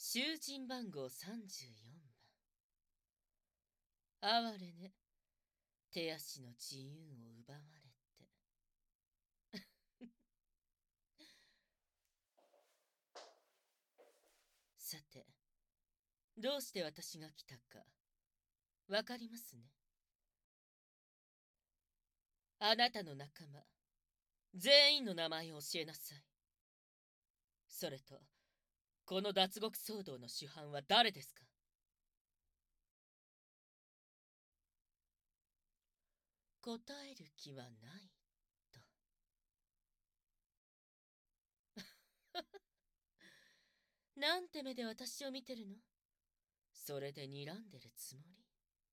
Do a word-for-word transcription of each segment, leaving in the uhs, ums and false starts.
囚人番号さんじゅうよんばん。哀れね、手足の自由を奪われて。さて、どうして私が来たか、わかりますね。あなたの仲間、全員の名前を教えなさい。それと、この脱獄騒動の主犯は誰ですか？答える気はないと。なんて目で私を見てるの？それで睨んでるつもり？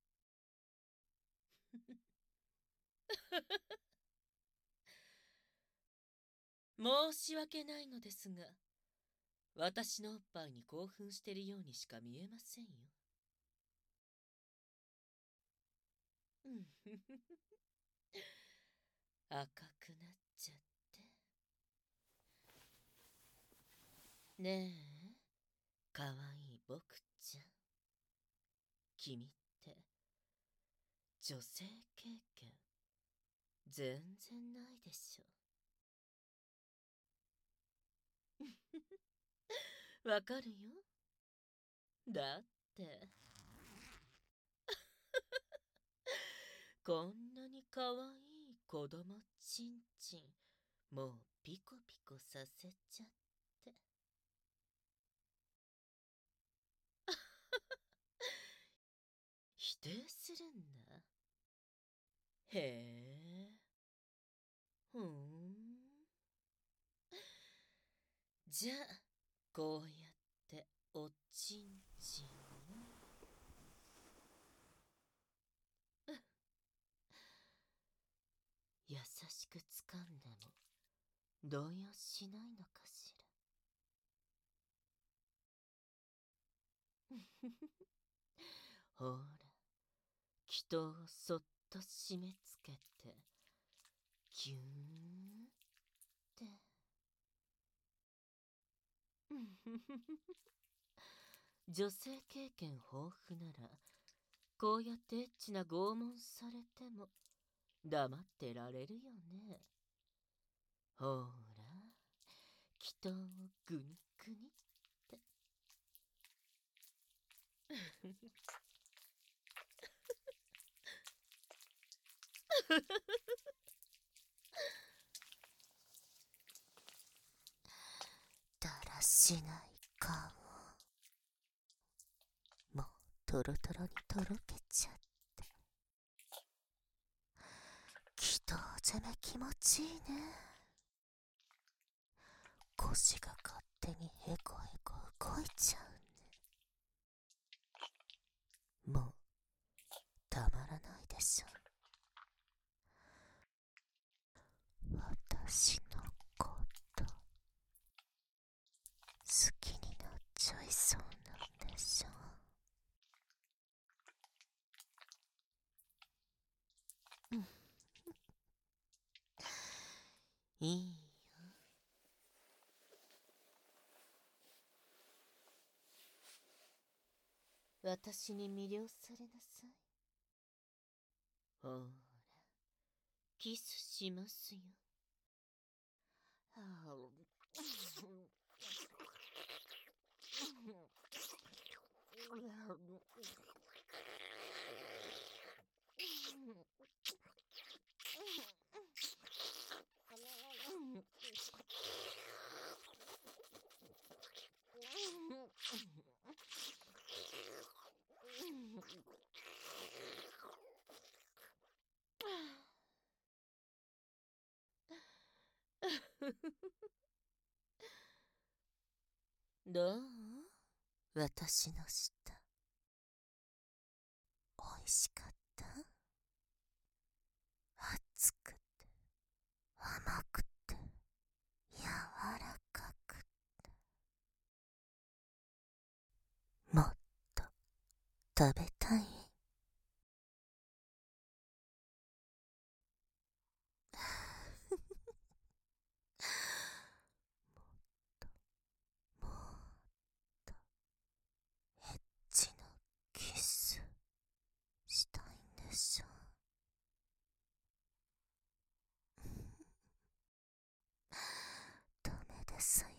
申し訳ないのですが、私のおっぱいに興奮してるようにしか見えませんよ。うんふふふ。赤くなっちゃって。ねえ、かわいい僕ちゃん。君って、女性経験、全然ないでしょ。わかるよ。だって、こんなにかわいい子供ちんちん、もうピコピコさせちゃって。否定するんだ。へえ。ふーん。じゃあ、こうやっておちんちんを。優しく掴んでも動揺しないのかしら。ほら、祈祷をそっと締め付けて、ぎゅーんって。女性経験豊富なら、こうやってエッチな拷問されても黙ってられるよね。ほら、祈祷をグニグニって。だらしない顔。もうトロトロにとろけちゃって。祈祷攻め気持ちいいね。腰が勝手にヘコヘコ動いちゃうね。もうたまらないでしょ。私のこと好きになっちゃいそうなんでしょ。いいよ。私に魅了されなさい。ほら、キスしますよ。はどう？私の舌、おいしかった？熱くて、甘くて、柔らかくて。もっと食べたい？もっと、もっとですよ。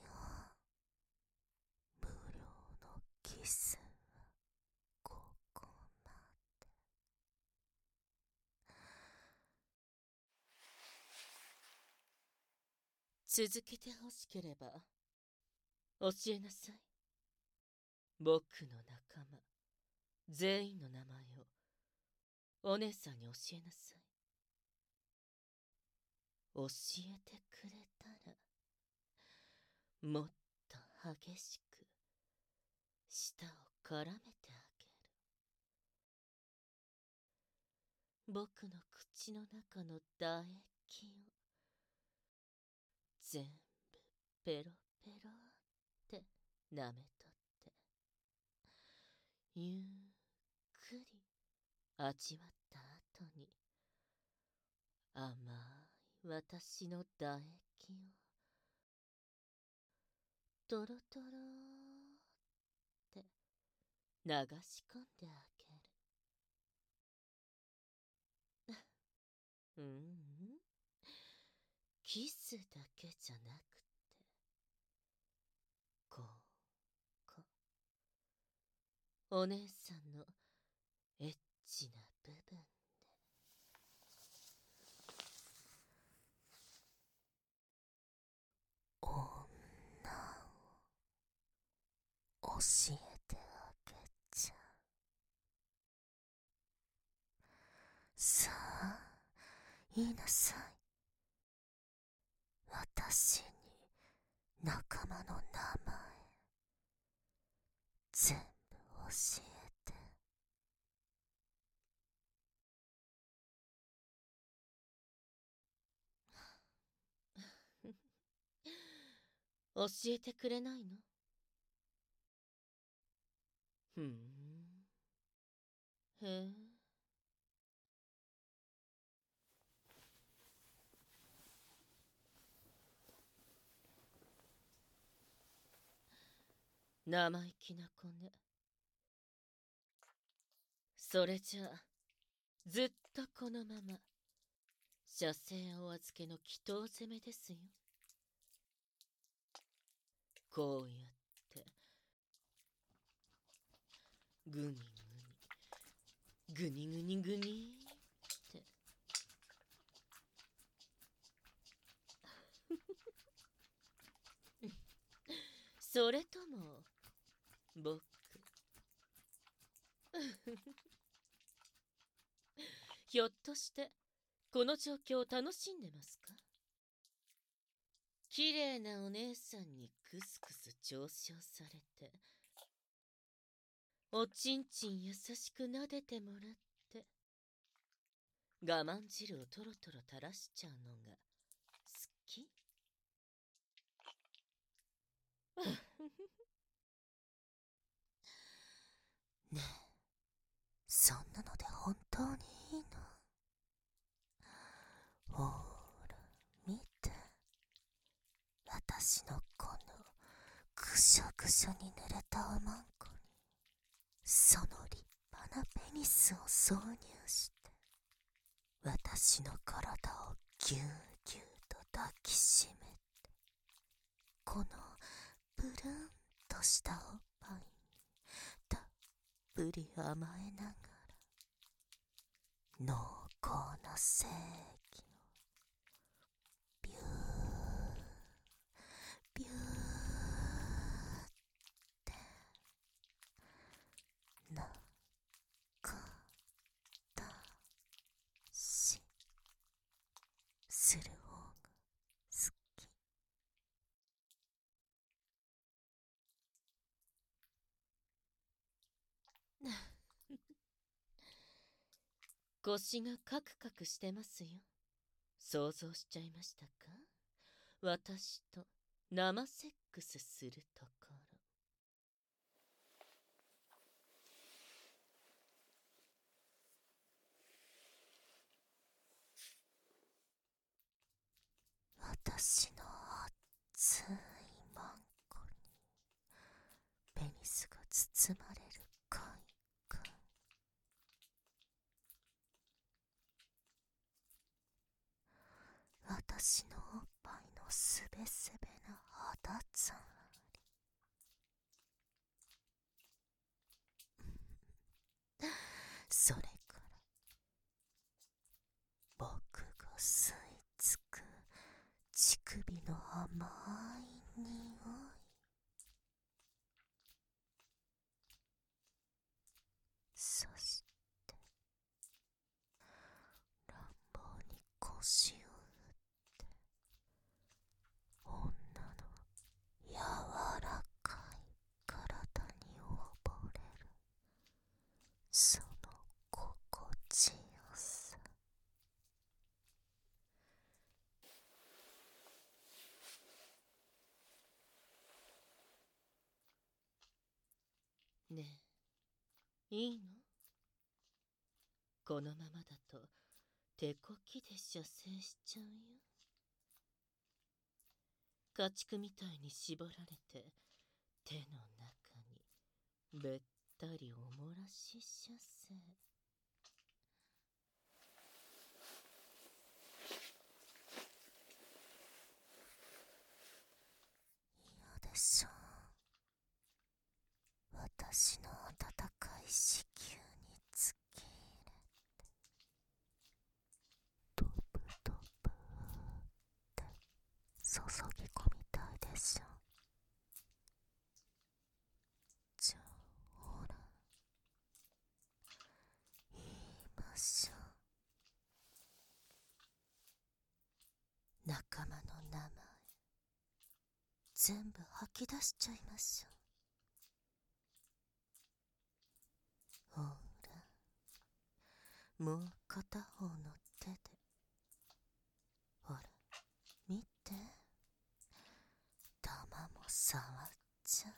無料のキスはここまで。 続けてほしければ教えなさい。僕の仲間全員の名前をお姉さんに教えなさい。教えてくれたらもっと激しく舌を絡めてあげる。僕の口の中の唾液を全部ペロペロって舐めとって、ゆっくり味わった後に甘い私の唾液をトロトロって流し込んであげる。うーん、キスだけじゃなくて、ここ、お姉さんのエッチな部分で。 女を教えてあげちゃう。さあ、言いなさい。私に仲間の名前全部教えて。 教えてくれないの？ふーん。へえ。生意気な子ね。それじゃあ、ずっとこのまま、射精お預けの祈祷攻めですよ。こうやって、ぐにぐに、ぐにぐにぐにって。それとも、僕。ひょっとして、この状況を楽しんでますか？綺麗なお姉さんにクスクス嘲笑されて、おちんちん優しく撫でてもらって、我慢汁をトロトロ垂らしちゃうのが好き？ ねえ、そんなので本当にいいの？ほーら、見て。私のこのぐしょぐしょに濡れたおまんこに、その立派なペニスを挿入して、私の体をぎゅうぎゅうと抱きしめて、このプルンとしたおっぱいにたっぷり甘えながら、濃厚な精液をビュービューってなかたしする方が好き。 腰がカクカクしてますよ。想像しちゃいましたか？私と生セックスするところ。 私の熱いマンコにペニスが包まれる快感。私のおっぱいのすべすべな肌つん。それから僕が吸い付く乳首の甘い匂い、そして乱暴に腰を振って女の柔らかい体に溺れる、その心地よさ。 ねえ、いいの？このままだと手こきで射精しちゃうよ。家畜みたいに絞られて手の中にべったりおもらし射精。 嫌でしょう。私の温かい子宮に突き入れてドブドブって注ぎ込みたいでしょ。じゃあほら言いましょう。仲間の名前全部吐き出しちゃいましょう。ほら、もう片方の手で、ほら見て、玉も触っちゃう。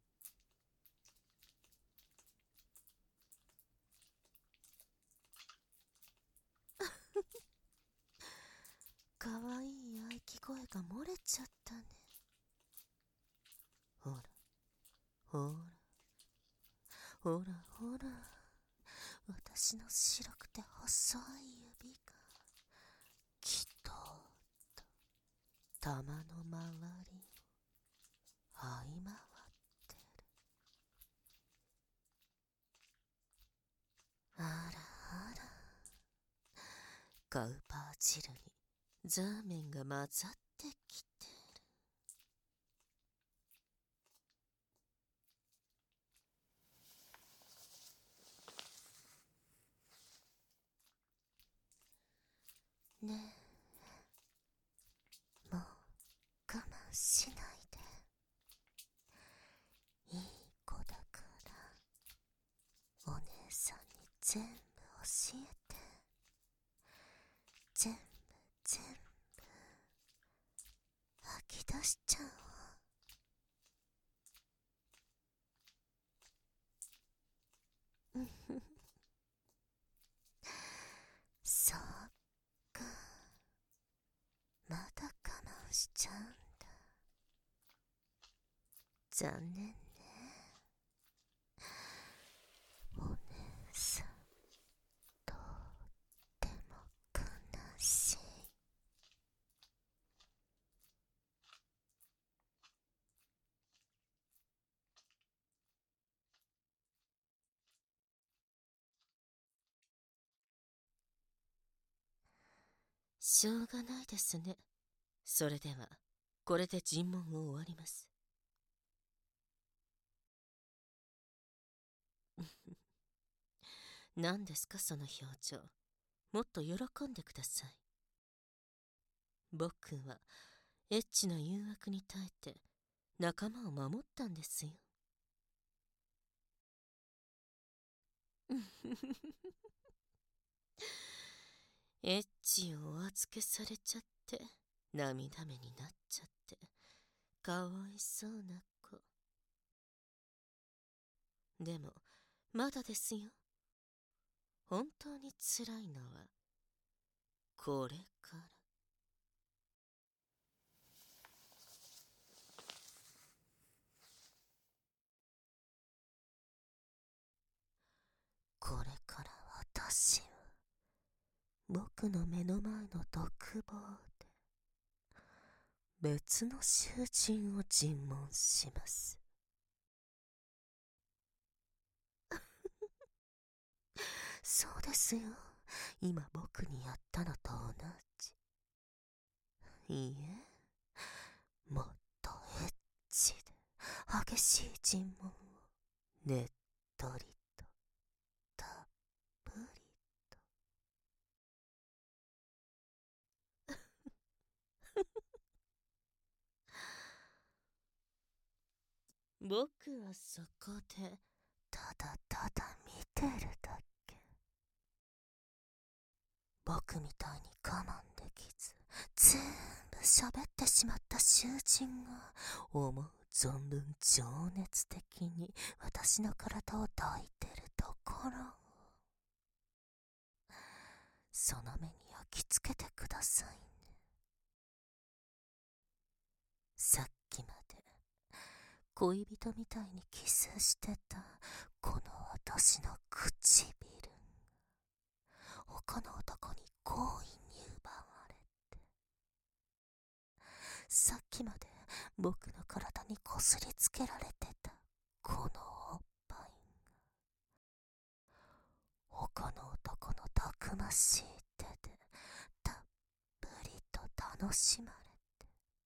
かわいい喘ぎ声が漏れちゃったね。ほらほらほらほら、私の白くて細い指がきとっと玉の周りを這い回ってる。あらあら、カウパー汁にザーメンが混ざってきてる。ねえ、もう我慢しないで。いい子だから、お姉さんに全部教えて。全部全部吐き出しちゃうわ。そっか、まだ我慢しちゃうんだ。残念ね。お姉さん、とっても悲しい。しょうがないですね。それでは、これで尋問を終わります。何ですかその表情。もっと喜んでください。僕はエッチな誘惑に耐えて仲間を守ったんですよ。エッチをお預けされちゃって涙目になっちゃってかわいそうな子。でもまだですよ。本当につらいのはこれから。これから私は僕の目の前の独房で別の囚人を尋問します。そうですよ。今僕にやったのと同じ。いいえ、もっとエッチで激しい尋問をねっとりとたっぷりと。 僕はそこでただただ見てるだけ。僕みたいに我慢できず全部喋ってしまった囚人が思う存分情熱的に私の体を抱いてるところをその目に焼き付けてくださいね。さっきまで恋人みたいにキスしてたこの私の唇が他の男に強引に奪われて、さっきまで僕の体にこすりつけられてたこのおっぱいが他の男のたくましい手でたっぷりと楽しまれて、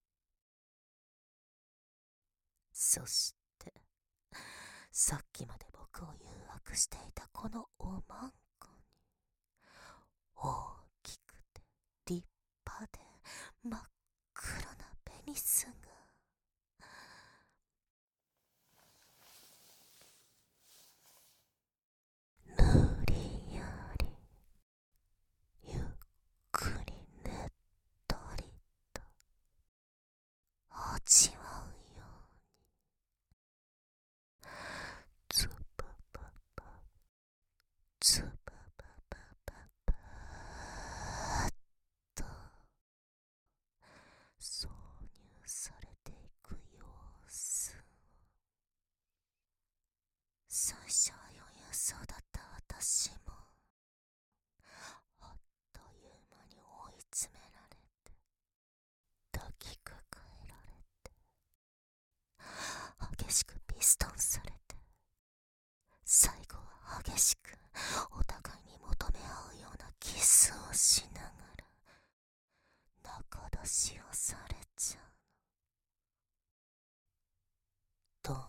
そしてさっきまで僕を誘惑していたこのおまんこに大きくて立派で真っ黒なペニスが無理やりゆっくりねっとりと味わうようにズバババズバババババーっと挿入されていく様子を、最初は余裕そうだった私もあっという間に追い詰められて抱きかかえられて激しくピストンされて、最後は激しくお互いに求め合うようなキスをしながら仲出しをされちゃうの。どう？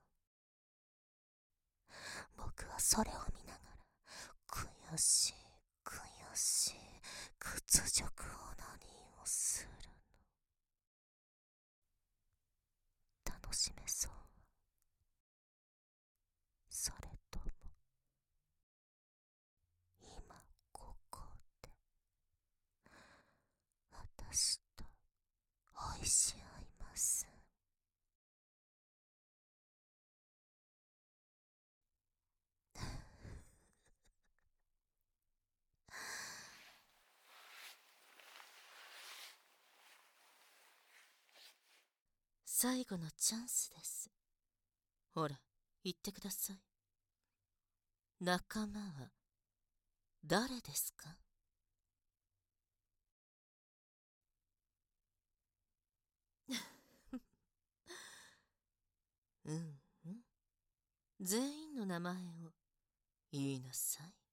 僕はそれを見ながら悔しい悔しい屈辱オナニーをするの。楽しめそう？それとも今ここで私と愛し合います？ 最後のチャンスです。ほら、言ってください。仲間は誰ですか？うんうん。全員の名前を言いなさい。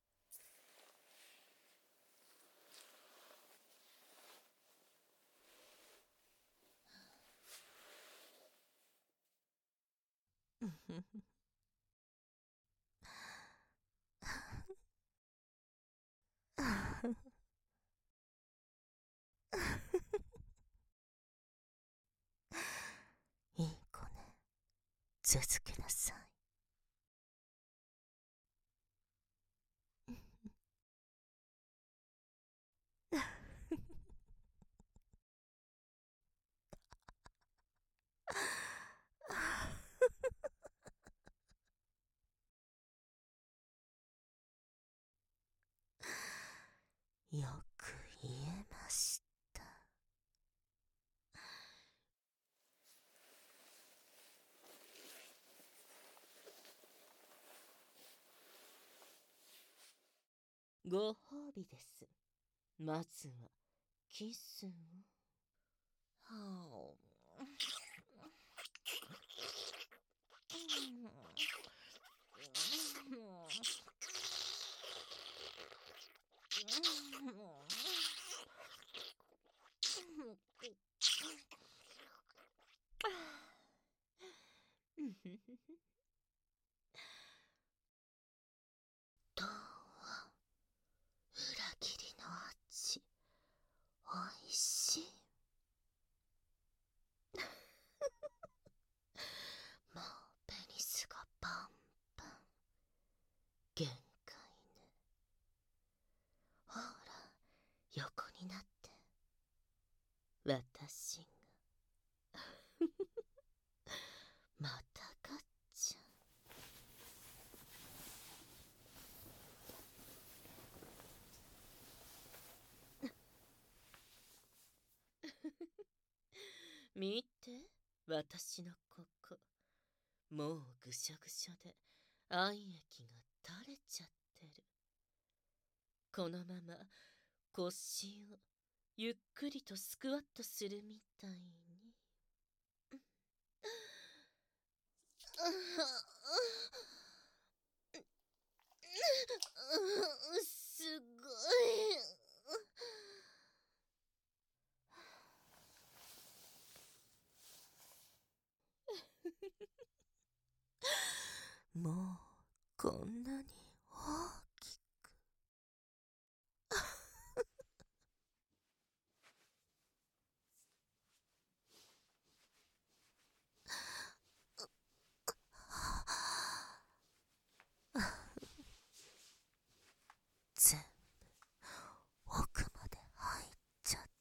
いい子ね、続けなさい。よく言えました。 ご褒美です。まずはキスを。 どう裏切りの味おいしい。もうペニスがパンパン。限界ね。ほら横になって。私がまたガッチャン。 見て、私のここ。もうぐしゃぐしゃで愛液が垂れちゃってる。このまま腰をゆっくりとスクワットするみたいに。すごい。 もうこんなに大きく全部奥まで入っちゃった。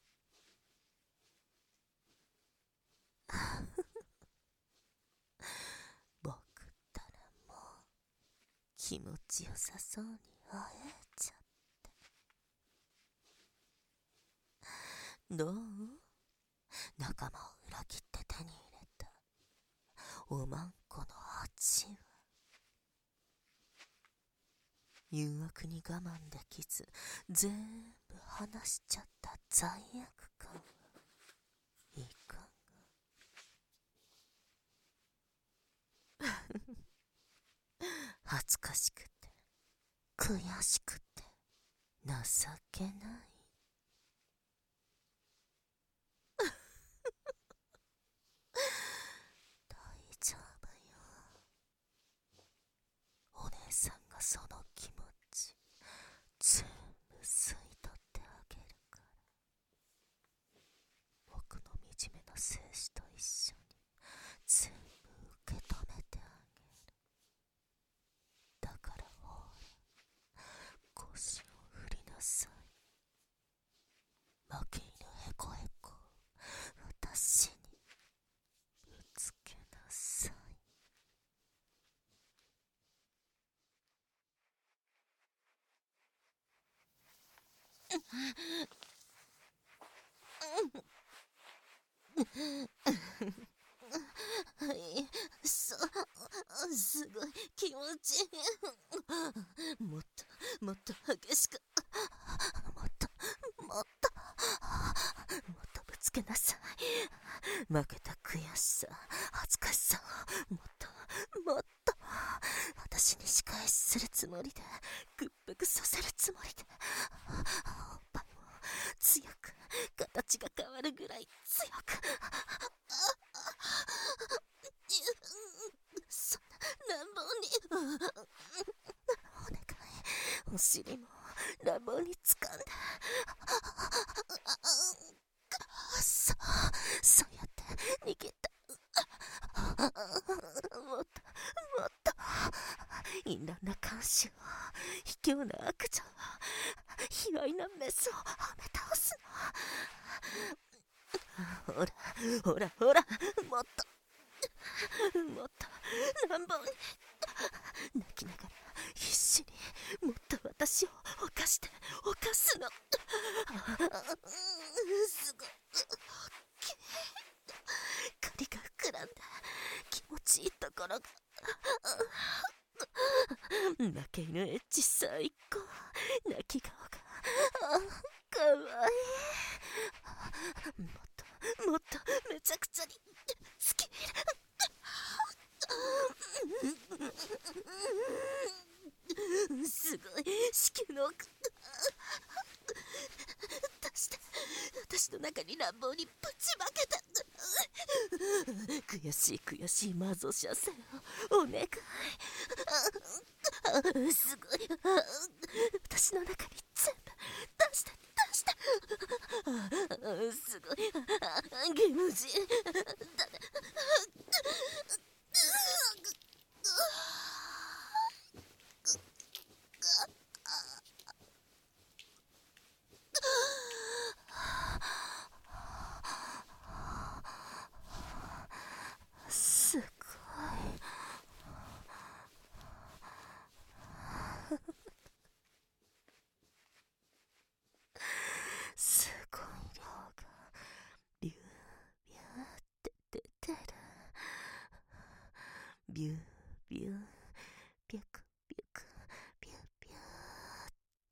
僕ったらもう気持ちよさそうに会えちゃって。どう？仲間を裏切って手に入れたおまんこの味は。誘惑に我慢できず全部話しちゃった罪悪感はいかが。恥ずかしくて悔しくて情けない。大丈夫よ。お姉さんがその気持ち全部吸い取ってあげるから。僕の惨めな精子と一緒に全部受け止めてあげる。だからほら腰を振りなさい。負け犬へこへこ私にぶつけなさい。はい、そ、すごい気持ちいい。もっと、もっと激しく、もっと、もっと、もっとぶつけなさい。負けた悔しさ、恥ずかしさを、もっと、もっと、私に仕返しするつもりで、屈服させるつもりで、おっぱいも強く、形が変わるぐらい強く、そんな乱暴に、お願い、お尻も乱暴に掴んで、そう、そうやって逃げた。もっと、もっと、淫乱な慣習を、卑怯な悪女を、卑猥なメスをはめ倒すの。ほら、ほら、ほら、もっと、もっと乱暴に。泣きながら必死にもっと私を犯して犯すの。すごい狩りが膨らんで気持ちいいところが。泣け犬エッチ最高。泣き顔がかわいい。もっと私の中に乱暴にぶちまけた。悔しい悔しい魔女射精をお願い。ああすごい。あ私の中に全部出して出して。あすごい。あゲムジだね。すごい。すごい量がビュービューって出てる。ビュービュービュクビュクビュービューって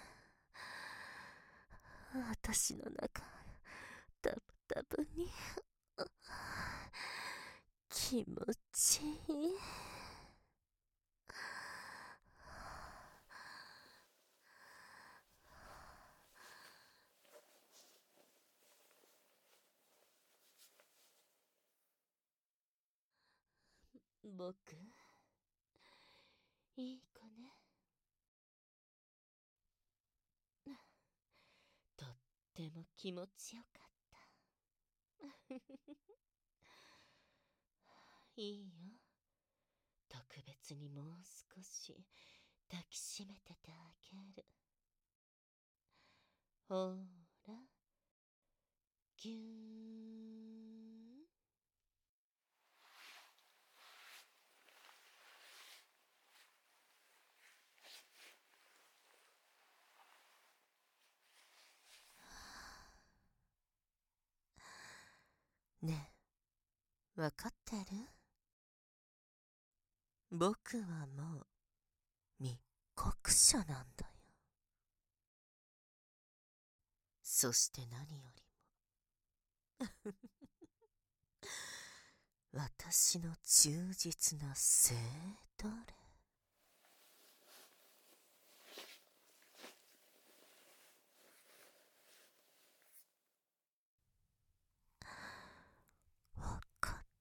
私の中ダブダブに気持ちいい。僕いい子ね。とっても気持ちよかったいいよ。特別にもう少し抱きしめててあげる。ほーらぎゅーん。ねえ、わかってる？僕はもう密告者なんだよ。そして何よりも私の忠実な生徒霊。わかった。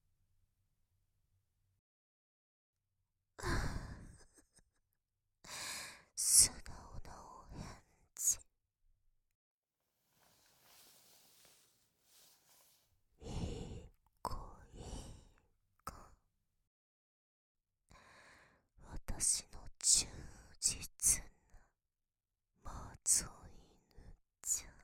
素直なお返事。いい子いい子。私の忠実なマゾ犬ちゃん。